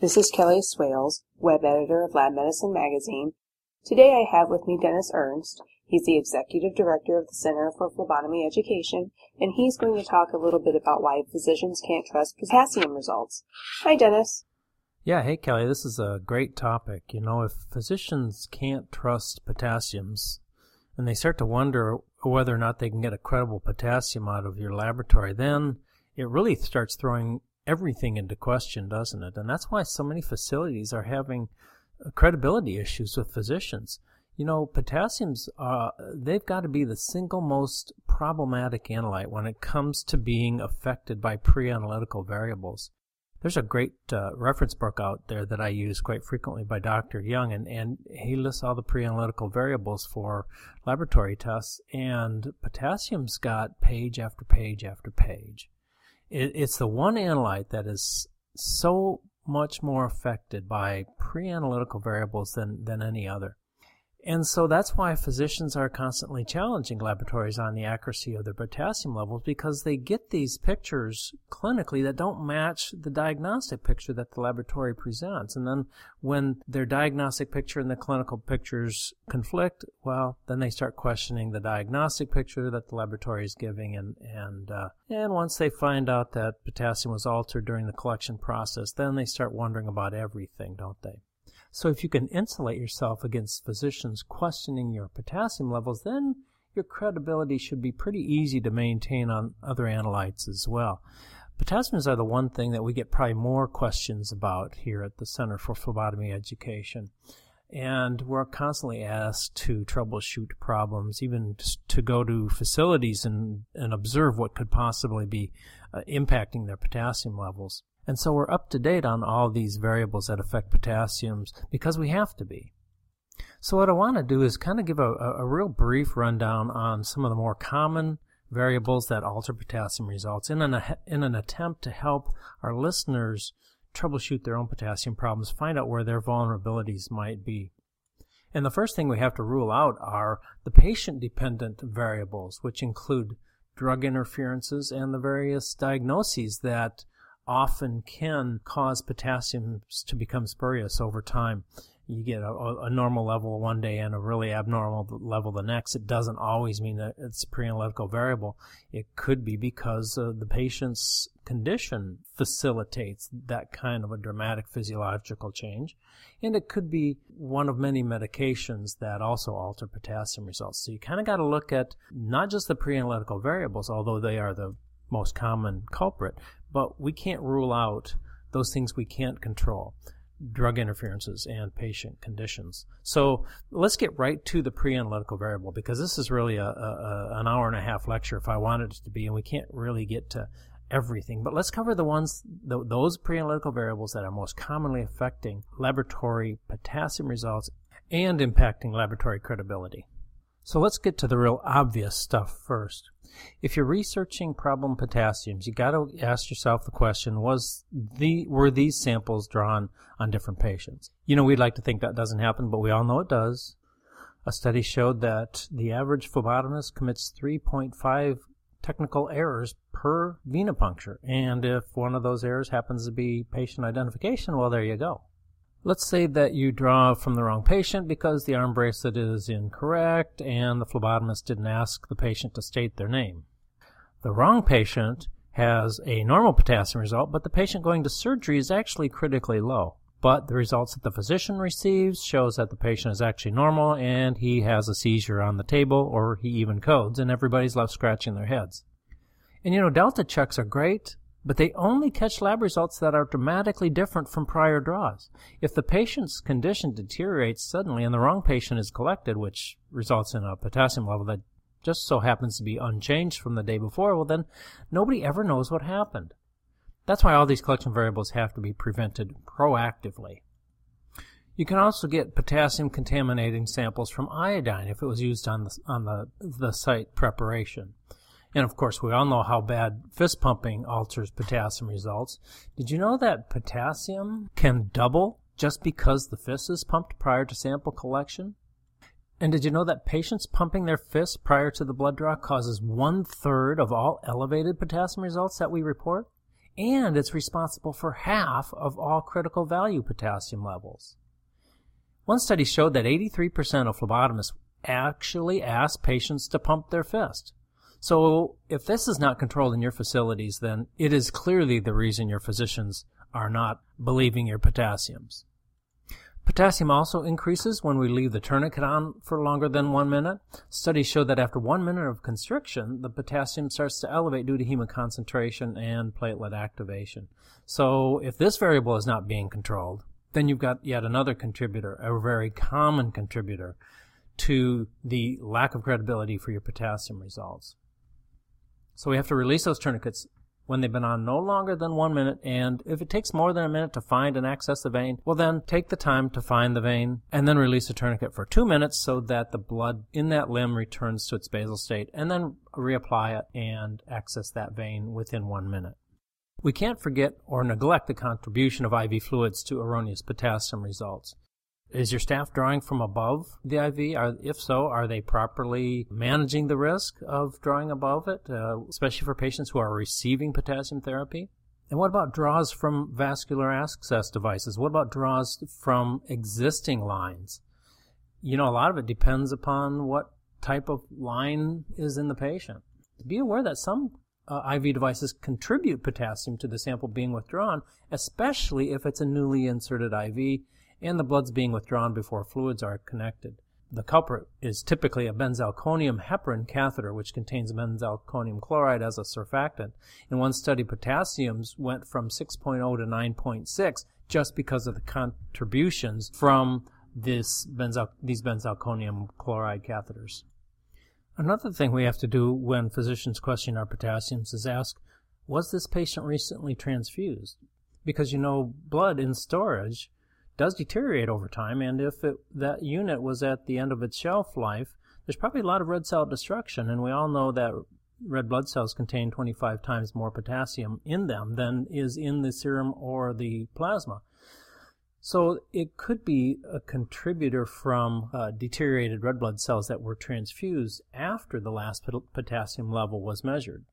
This is Kelly Swales, web editor of Lab Medicine Magazine. Today I have with me Dennis Ernst. He's the executive director of the Center for Phlebotomy Education, and he's going to talk a little bit about why physicians can't trust potassium results. Hi, Dennis. Yeah, hey, Kelly, this is a great topic. You know, if physicians can't trust potassiums and they start to wonder whether or not they can get a credible potassium out of your laboratory, then it really starts throwing everything into question, doesn't it? And that's why so many facilities are having credibility issues with physicians. You know, potassiums, they've got to be the single most problematic analyte when it comes to being affected by pre-analytical variables. There's a great reference book out there that I use quite frequently by Dr. Young, and he lists all the pre-analytical variables for laboratory tests, and potassium's got page after page after page. It's the one analyte that is so much more affected by pre-analytical variables than any other. And so that's why physicians are constantly challenging laboratories on the accuracy of their potassium levels, because they get these pictures clinically that don't match the diagnostic picture that the laboratory presents. And then when their diagnostic picture and the clinical pictures conflict, well, then they start questioning the diagnostic picture that the laboratory is giving. And once they find out that potassium was altered during the collection process, then they start wondering about everything, don't they? So if you can insulate yourself against physicians questioning your potassium levels, then your credibility should be pretty easy to maintain on other analytes as well. Potassiums are the one thing that we get probably more questions about here at the Center for Phlebotomy Education. And we're constantly asked to troubleshoot problems, even to go to facilities and observe what could possibly be impacting their potassium levels. And so we're up to date on all these variables that affect potassiums because we have to be. So what I want to do is kind of give a real brief rundown on some of the more common variables that alter potassium results in an attempt to help our listeners troubleshoot their own potassium problems, find out where their vulnerabilities might be. And the first thing we have to rule out are the patient-dependent variables, which include drug interferences and the various diagnoses that often can cause potassiums to become spurious over time. You get a normal level one day and a really abnormal level the next. It doesn't always mean that it's a pre-analytical variable. It could be because the patient's condition facilitates that kind of a dramatic physiological change. And it could be one of many medications that also alter potassium results. So you kind of got to look at not just the pre-analytical variables, although they are the most common culprit, but we can't rule out those things we can't control, drug interferences and patient conditions. So let's get right to the pre-analytical variable, because this is really an hour and a half lecture if I wanted it to be, and we can't really get to everything. But let's cover those pre-analytical variables that are most commonly affecting laboratory potassium results and impacting laboratory credibility. So let's get to the real obvious stuff first. If you're researching problem potassiums, you got to ask yourself the question, were these samples drawn on different patients? You know, we'd like to think that doesn't happen, but we all know it does. A study showed that the average phlebotomist commits 3.5 technical errors per venipuncture. And if one of those errors happens to be patient identification, well, there you go. Let's say that you draw from the wrong patient because the arm bracelet is incorrect and the phlebotomist didn't ask the patient to state their name. The wrong patient has a normal potassium result, but the patient going to surgery is actually critically low. But the results that the physician receives shows that the patient is actually normal and he has a seizure on the table, or he even codes, and everybody's left scratching their heads. And you know, delta checks are great, but they only catch lab results that are dramatically different from prior draws. If the patient's condition deteriorates suddenly and the wrong patient is collected, which results in a potassium level that just so happens to be unchanged from the day before, well then nobody ever knows what happened. That's why all these collection variables have to be prevented proactively. You can also get potassium contaminating samples from iodine if it was used on the site preparation. And of course, we all know how bad fist pumping alters potassium results. Did you know that potassium can double just because the fist is pumped prior to sample collection? And did you know that patients pumping their fists prior to the blood draw causes 1/3 of all elevated potassium results that we report? and it's responsible for half of all critical value potassium levels. One study showed that 83% of phlebotomists actually ask patients to pump their fist. So if this is not controlled in your facilities, then it is clearly the reason your physicians are not believing your potassiums. Potassium also increases when we leave the tourniquet on for longer than 1 minute. Studies show that after 1 minute of constriction, the potassium starts to elevate due to hemoconcentration and platelet activation. So if this variable is not being controlled, then you've got yet another contributor, a very common contributor, to the lack of credibility for your potassium results. So we have to release those tourniquets when they've been on no longer than 1 minute, and if it takes more than a minute to find and access the vein, well then take the time to find the vein and then release the tourniquet for 2 minutes so that the blood in that limb returns to its basal state, and then reapply it and access that vein within 1 minute. We can't forget or neglect the contribution of IV fluids to erroneous potassium results. Is your staff drawing from above the IV? If so, are they properly managing the risk of drawing above it, especially for patients who are receiving potassium therapy? And what about draws from vascular access devices? What about draws from existing lines? You know, a lot of it depends upon what type of line is in the patient. Be aware that some IV devices contribute potassium to the sample being withdrawn, especially if it's a newly inserted IV and the blood's being withdrawn before fluids are connected. The culprit is typically a benzalkonium heparin catheter, which contains benzalkonium chloride as a surfactant. In one study, potassiums went from 6.0 to 9.6 just because of the contributions from these benzalkonium chloride catheters. Another thing we have to do when physicians question our potassiums is ask, was this patient recently transfused? Because you know, blood in storage does deteriorate over time, and if that unit was at the end of its shelf life, there's probably a lot of red cell destruction, and we all know that red blood cells contain 25 times more potassium in them than is in the serum or the plasma. So it could be a contributor from deteriorated red blood cells that were transfused after the last potassium level was measured.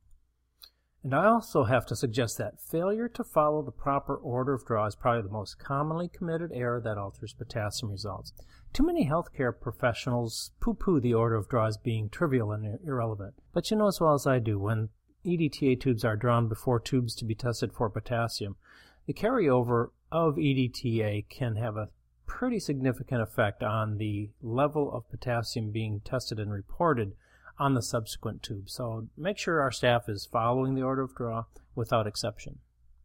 And I also have to suggest that failure to follow the proper order of draw is probably the most commonly committed error that alters potassium results. Too many healthcare professionals poo-poo the order of draw as being trivial and irrelevant. But you know as well as I do, when EDTA tubes are drawn before tubes to be tested for potassium, the carryover of EDTA can have a pretty significant effect on the level of potassium being tested and reported on the subsequent tube. So make sure our staff is following the order of draw without exception.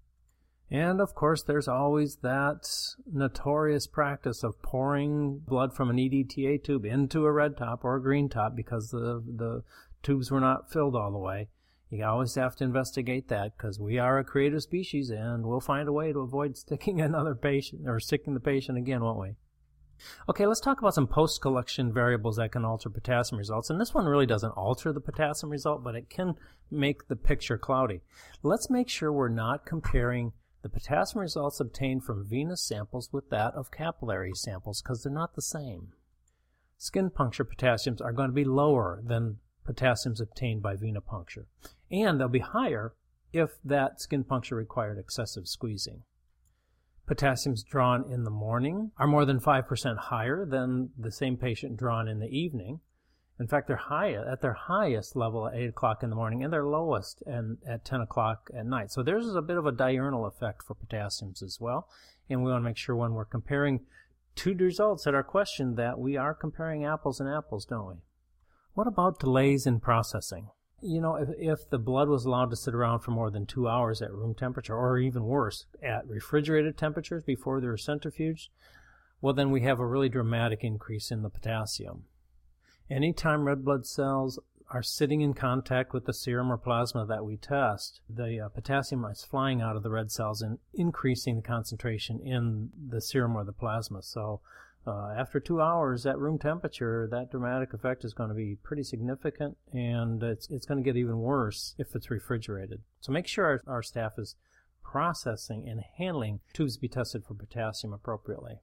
And of course, there's always that notorious practice of pouring blood from an EDTA tube into a red top or a green top because the tubes were not filled all the way. You always have to investigate that because we are a creative species and we'll find a way to avoid sticking another patient or sticking the patient again, won't we? Okay, let's talk about some post-collection variables that can alter potassium results. And this one really doesn't alter the potassium result, but it can make the picture cloudy. Let's make sure we're not comparing the potassium results obtained from venous samples with that of capillary samples because they're not the same. Skin puncture potassiums are going to be lower than potassiums obtained by venipuncture. And they'll be higher if that skin puncture required excessive squeezing. Potassiums drawn in the morning are more than 5% higher than the same patient drawn in the evening. In fact, they're at their highest level at 8 o'clock in the morning and their lowest at 10 o'clock at night. So there's a bit of a diurnal effect for potassiums as well. And we want to make sure when we're comparing two results that are questioned that we are comparing apples and apples, don't we? What about delays in processing? You know, if the blood was allowed to sit around for more than 2 hours at room temperature, or even worse, at refrigerated temperatures before they're centrifuged, well, then we have a really dramatic increase in the potassium. Anytime red blood cells are sitting in contact with the serum or plasma that we test, the potassium is flying out of the red cells and increasing the concentration in the serum or the plasma. So after 2 hours at room temperature, that dramatic effect is going to be pretty significant, and it's going to get even worse if it's refrigerated. So make sure our staff is processing and handling tubes to be tested for potassium appropriately.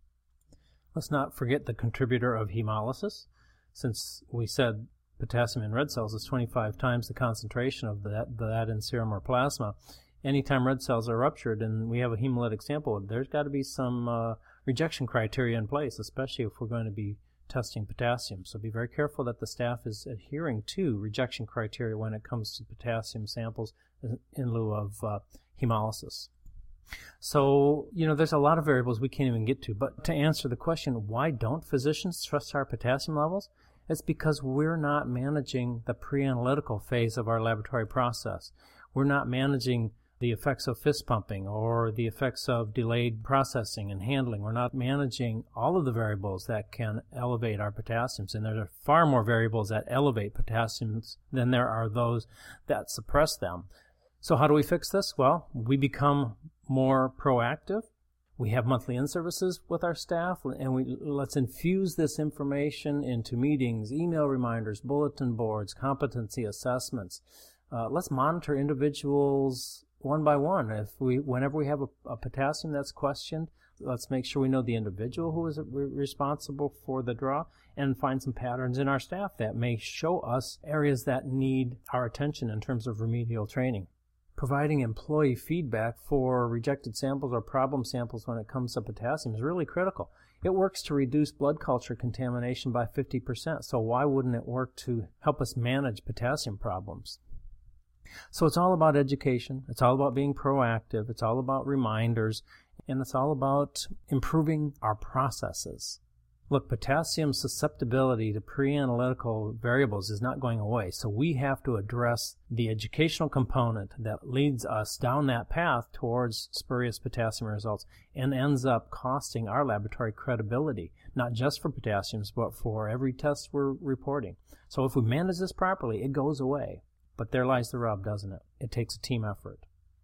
Let's not forget the contributor of hemolysis. Since we said potassium in red cells is 25 times the concentration of that in serum or plasma, anytime red cells are ruptured and we have a hemolytic sample, there's got to be some rejection criteria in place, especially if we're going to be testing potassium. So be very careful that the staff is adhering to rejection criteria when it comes to potassium samples in lieu of hemolysis. So, there's a lot of variables we can't even get to. But to answer the question, why don't physicians trust our potassium levels? It's because we're not managing the pre-analytical phase of our laboratory process. We're not managing the effects of fist pumping or the effects of delayed processing and handling. We're not managing all of the variables that can elevate our potassiums. And there are far more variables that elevate potassiums than there are those that suppress them. So how do we fix this? Well, we become more proactive. We have monthly in-services with our staff, and let's infuse this information into meetings, email reminders, bulletin boards, competency assessments. Let's monitor individuals one by one. Whenever we have a potassium that's questioned, let's make sure we know the individual who is responsible for the draw and find some patterns in our staff that may show us areas that need our attention in terms of remedial training. Providing employee feedback for rejected samples or problem samples when it comes to potassium is really critical. It works to reduce blood culture contamination by 50%, so why wouldn't it work to help us manage potassium problems? So it's all about education, it's all about being proactive, it's all about reminders, and it's all about improving our processes. Look, potassium susceptibility to pre-analytical variables is not going away, so we have to address the educational component that leads us down that path towards spurious potassium results and ends up costing our laboratory credibility, not just for potassiums, but for every test we're reporting. So if we manage this properly, it goes away. But there lies the rub, doesn't it? It takes a team effort.